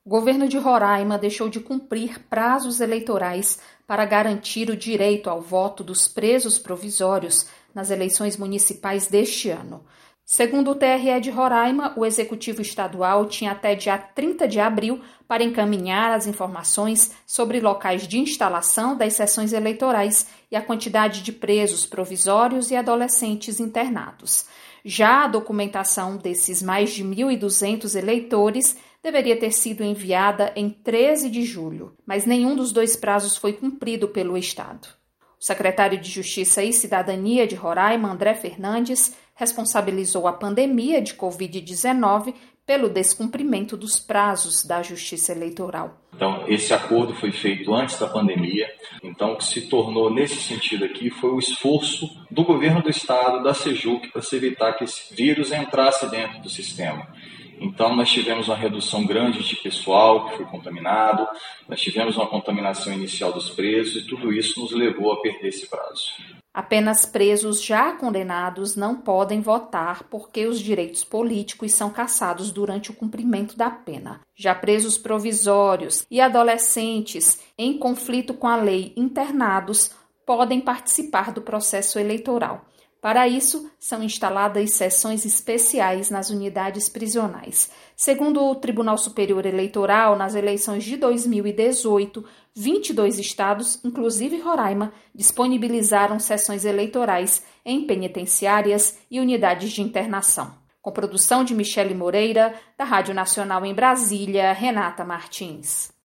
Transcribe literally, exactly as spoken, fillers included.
O governo de Roraima deixou de cumprir prazos eleitorais para garantir o direito ao voto dos presos provisórios nas eleições municipais deste ano. Segundo o T R E de Roraima, o Executivo Estadual tinha até dia trinta de abril para encaminhar as informações sobre locais de instalação das sessões eleitorais e a quantidade de presos provisórios e adolescentes internados. Já a documentação desses mais de mil e duzentos eleitores deveria ter sido enviada em treze de julho, mas nenhum dos dois prazos foi cumprido pelo Estado. O secretário de Justiça e Cidadania de Roraima, André Fernandes, responsabilizou a pandemia de covid dezenove pelo descumprimento dos prazos da Justiça Eleitoral. Então, esse acordo foi feito antes da pandemia. Então, o que se tornou nesse sentido aqui foi o esforço do governo do estado, da SEJUC, para se evitar que esse vírus entrasse dentro do sistema. Então, nós tivemos uma redução grande de pessoal que foi contaminado, nós tivemos uma contaminação inicial dos presos e tudo isso nos levou a perder esse prazo. Apenas presos já condenados não podem votar porque os direitos políticos são cassados durante o cumprimento da pena. Já presos provisórios e adolescentes em conflito com a lei internados podem participar do processo eleitoral. Para isso, são instaladas sessões especiais nas unidades prisionais. Segundo o Tribunal Superior Eleitoral, nas eleições de dois mil e dezoito, vinte e dois estados, inclusive Roraima, disponibilizaram sessões eleitorais em penitenciárias e unidades de internação. Com produção de Michele Moreira, da Rádio Nacional em Brasília, Renata Martins.